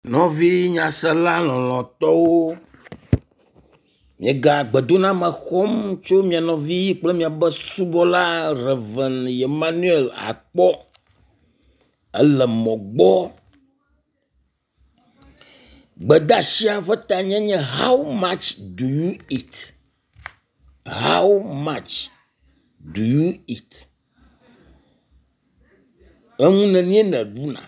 Novi nyasela lɔlɔtɔwo miega gbedona me xɔm tso mia novi kple miabe subɔla Reverend Emmanuel Akpɔ ele mɔ gbɔ. Gbedasia ƒe tanye nye how much do you eat? How much do you eat? Eŋu nenie ne ɖuna.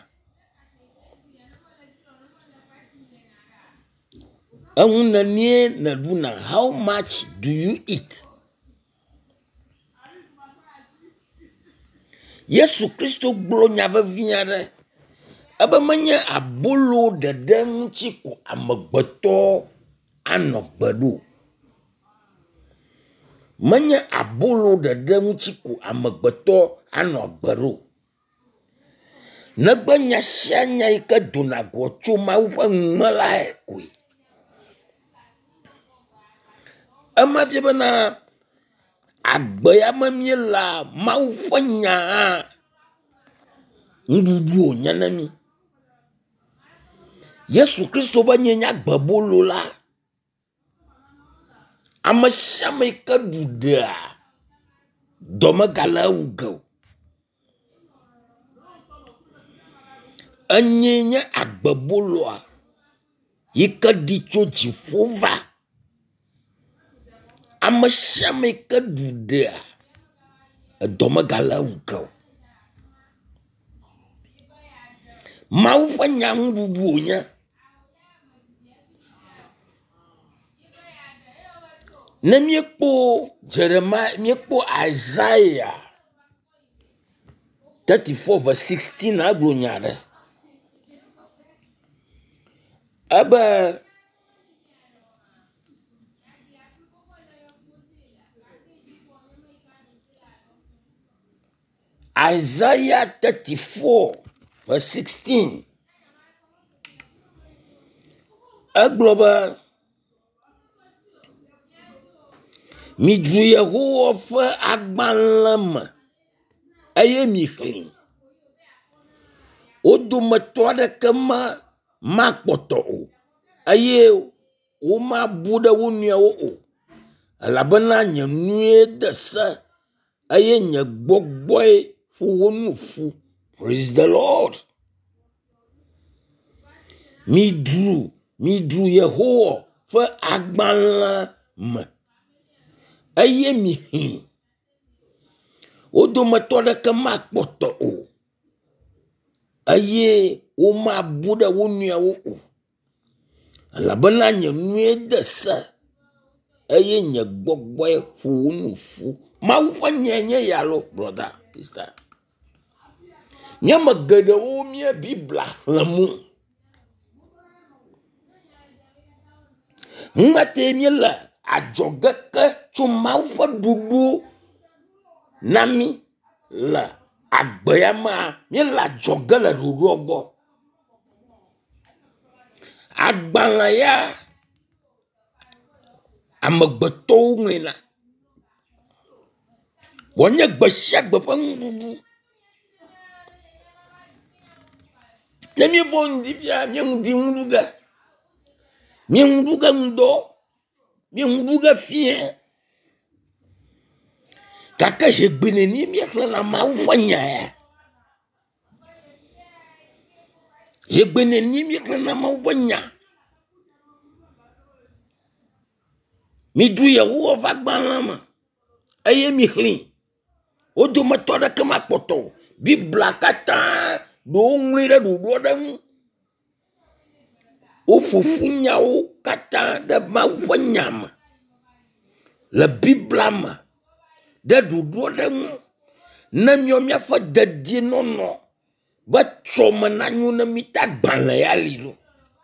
How much do you eat? Yesu Kristo gblɔ nya vevi aɖe ebe menye abolo ɖeɖe ŋuti ko amegbetɔ anɔ gbe ɖo. Menye abolo ɖeɖe ŋuti ko amegbetɔ anɔ gbe ɖo. Negbe nya sia nya yi ke dona go tso Mawu ƒe ŋume la koe. Ema fie bena agbe ya me miela Mawu ƒe nya nuɖuɖu wònye ne mi. Yesu Kristo be nye nya gbebolo la, ame sia ame yi ke ɖu ɖea dɔ megale ewu ge o. Enye nye agbeboloa yi ke ɖi tso dziƒo va. Ame sia ame yi ke ɖu ɖea edɔ megale ewu ge o. Mawu ƒe nya nuɖuɖu wònye. Ne miekpo Jeremiah, miekpo Isaiah 34:16 agblɔ nya ɖe. Ebe Isaiah 34:16 egblɔ be midru Yehowa ƒe agbalẽ me eye mixlẽ. Wo dometɔ aɖeke makpɔtɔ o eye womabu ɖe wo nɔewo o, elabena nye nue de se eye nye gbɔgbɔe ƒo wo nu ƒu. Praise the Lord. Midru Yehowa ƒe agbalẽ me eye mixlẽ. Wo dometɔ aɖeke makpɔtɔ o eye womabu ɖe wo nɔewo o, elabena nye nue de se eye nye gbɔgbɔe ƒo wo nu ƒu. Mawu ƒe nye yalo, brother, sister. Míame geɖewo mie Biblia xlẽmu. Ŋumete míele adzɔge ke tso Mawu ƒe ɖuɖu na mi le agbe ya mea, míele adzɔge le ɖuɖua gbɔ. Agbalẽ ya amegbetɔwo ŋlẽna. Wònye gbe sia gbe ƒe nuɖuɖu. Ne míevɔ ŋdi fia, míeŋdi ŋuɖu ge. Míeŋuɖu ge ŋdɔ, míeŋuɖu ge fie. Gake hegbe neni míexlẽna Mawu ƒe nya ya. Hegbe neni míexlẽna Mawu ƒe nya. Midru Yehowa ƒe agbalẽ me eye mixlẽ. Wo dometɔ aɖeke makpɔtɔ o. Biblia katã ɖewo ŋlĩ ɖe ɖoɖo aɖe ŋu. Woƒoƒu nyawo katã ɖe Mawu ƒe nya me le Biblia me ɖe ɖoɖo aɖe ŋu. Ne míaƒe dedienɔnɔ be tsɔ me nanyo ne mi ta agbalẽ ya li ɖo.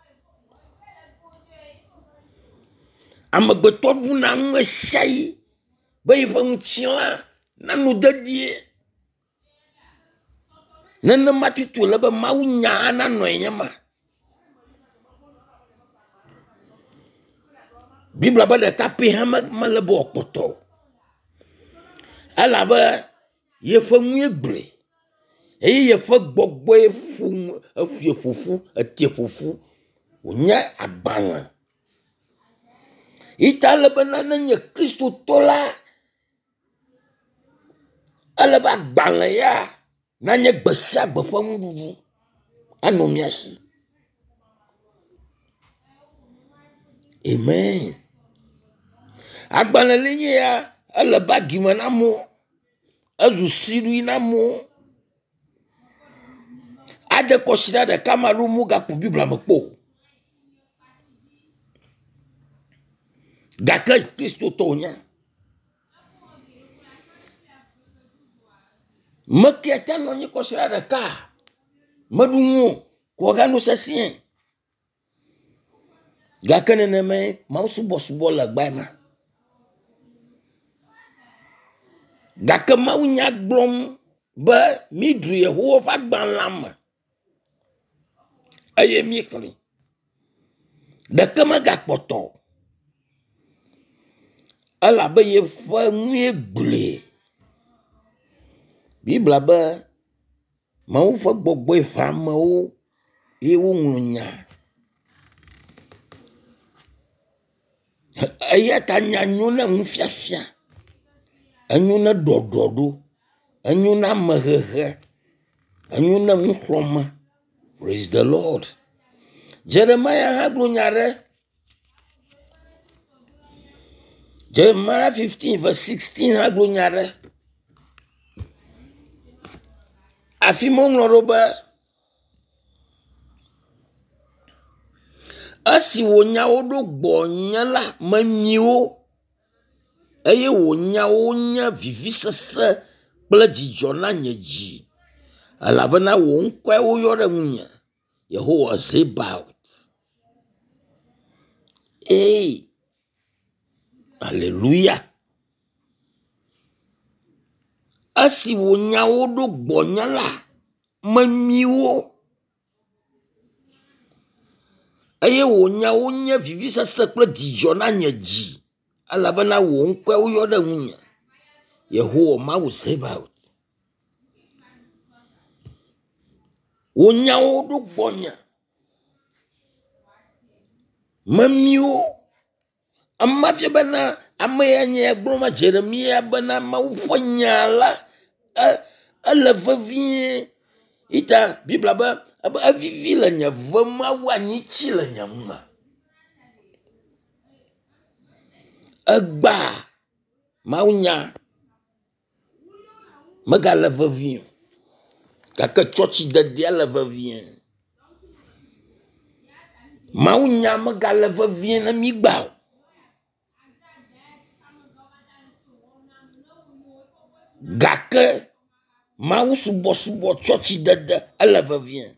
Amegbetɔ ɖuna ŋu esia yi be yiƒe ŋutilã nanu dedie. Nenema tutu le be Mawu nya nanɔ nye ma. Biblia be ɖeka pɛ hã mele be wòakpɔtɔ o. Elabe yeƒe ŋue gblɔe eye yeƒe gbɔgbɔe ƒoƒu etie ƒoƒu. wonya agbalẽ. Ita lebena nenye Kristo tola. Aleba agbalẽ ya nanye gbesa gbeƒe nuɖuɖu anɔ mia si. Amen. Agbalẽ le nye ya eleba gime na mo. Ezu sirui na mo. Ade kɔsida ɖeka ma ɖo mu gakpo Biblia me kpo. Gake Kristo to nya. Mekia ta no nyi kɔsida ɖeka. Meɖu ŋu ko gano sesien. Gake neneme ma subɔ le gba ma. Gake ma nya gblɔm be mi dru Yehowa va agbalẽa me. Eye mi kli. Ɖeke me gakpɔtɔ. Elabe ye ƒe nue gblẽ. Biblia be Mawu ƒe gbɔgbɔe ƒe amewo ye woŋlɔ nya. Eya ta nya nyo na ŋufiafia. Enyo na ɖɔɖɔɖo. Enyo na amehehe. Enyo na ŋuxlɔme. Praise the Lord. Jeremiah ha gblɔ nya ɖe. Jeremiah 15 verse 16 ha gblɔ nya ɖe. Afi mo ŋlɔ ɖo be esi wo nyawo ɖo gbɔnye la menyiwo eye wo nyawo nye vivi sese kple dzidzɔ na nye dzi elabena wo ŋkɔe wo yɔ ɖe ŋunye Yehowa Zebaot. Hallelujah. Esi wo nyawo ɖo gbɔnye la menyiwo eye wo nyawo nye vivi sese kple dzidzɔ na nye dzi elabena wo ŋkɔe wo yɔ ɖe ŋunye Yehowa Mawu Zebaot. Wo nyawo ɖo gbɔnye memiwo amafia bena ame ya nye gblɔ ma Jeremia bena Mawu ƒe nya la ele vevie. Ita Biblia be evivi le nye ve Mawu anyitsi le nye ŋume. Egba Mawu nya megale vevie. Gake tsɔtsi dedea le vevie. Mawu nya megale vevie na mi gba. Gake Mawu subɔ tsɔtsi dede ele vevie.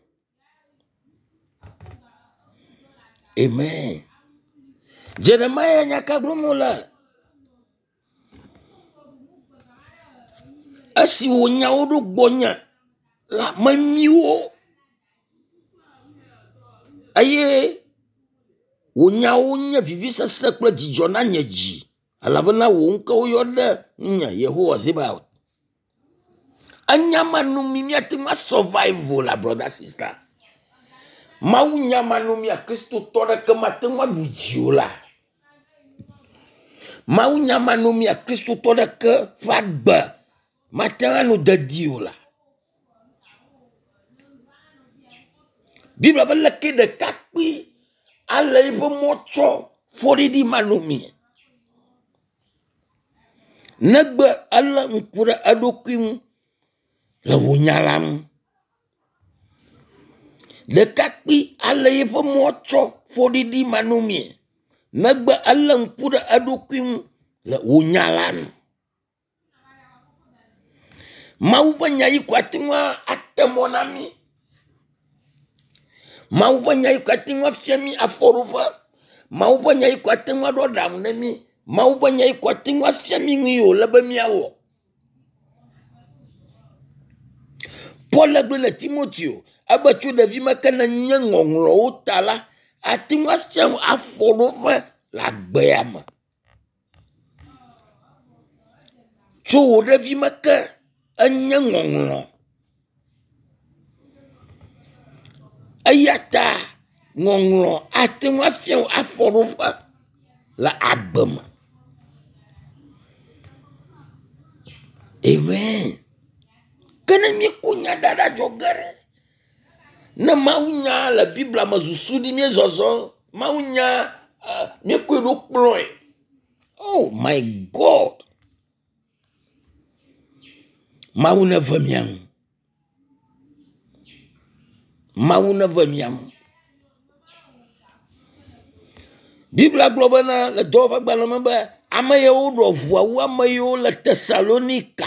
Amen. Jeremiah nya ka gblɔm wole. Esi wo nyawo ɖo gbɔnye la memiwo eye wo nyawo nye vivi sese kple dzidzɔ na nye dzi elabena wo ŋkɔ wo yɔ ɖe nye Yehowa Zebaot. Anyamanu mi miate ma survive la brother sister. Mawu nyamanu mi a Kristo tɔ ɖeke mate ma ɖu dzi la. Mawu nyamanu mi a Kristo tɔ ɖeke ƒe agbe mate anu dedi o la. Biblia be leke ɖekakpui ale yiƒe mɔtsɔ fɔɖiɖi manu mi. Negbe ele ŋku ɖe eɖokui ŋu le wo nya la ŋu. Ɖekakpui ale yiƒe mɔtsɔ fɔɖiɖi manu mi. Negbe ele ŋku ɖe eɖokui ŋu le wo nya la ŋu. Mawu ƒe nya yi ko ate ŋu ate mɔ na mi. Mawu ƒe nya yi ko ate ŋu afia mi afɔɖoƒe. Mawu ƒe nya yi ko ate ŋu aɖo ɖaŋu ne mi. Mawu ƒe nya yi ko ate ŋu afia mi nu yiwo le be miawɔ. Paul gblɔ na Timoteo ebe tso ɖevi me ke ne nye ŋɔŋlɔwo ta la ate ŋu afia afɔɖoƒe le agbea me. Tso wo ɖevi me ke enye ŋɔŋlɔ. Eya ta ngonglo atenwa fien aforopa la abem. Amen. Kena mi kunya dada jogere. Na maunya la Bible mazusudi mi zozo. Maunya mi kwirukloy. Oh my God. Mauna vamiang. Mauna vamiang. Bible globana la dova balamamba amayo rovu amayo la Thessalonica.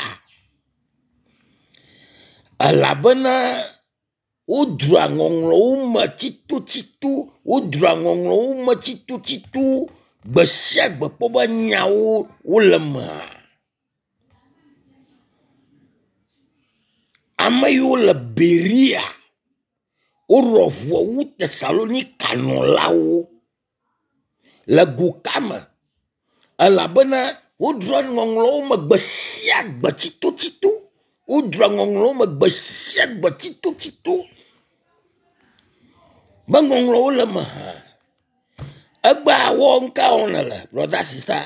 Alabana udra ngonglo uma chitu udra ngonglo uma chitu besyak bepoba nyawo ulama. Amayo la Beria urovu u Thessalonica no lawo la gukama. Alabana udra ngonglo uma besyak chitu udra ngonglo uma besyak chitu bangonglo ulama. Agba wonka onala brother sister.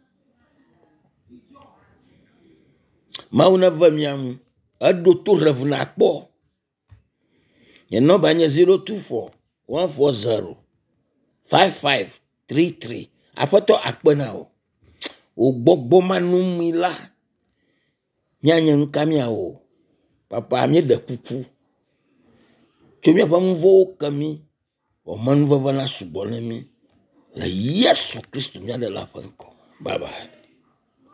Mauna vamiam ado to revna po. Ye number 024 140 5533. Apoto akpena o. O gbogbo manumila. Nyanya nkamia o. Papa mi de kuku. Chomia pa mvo kami. O manva vana subonemi. La Yesu Kristo mi de la fanko. Bye bye.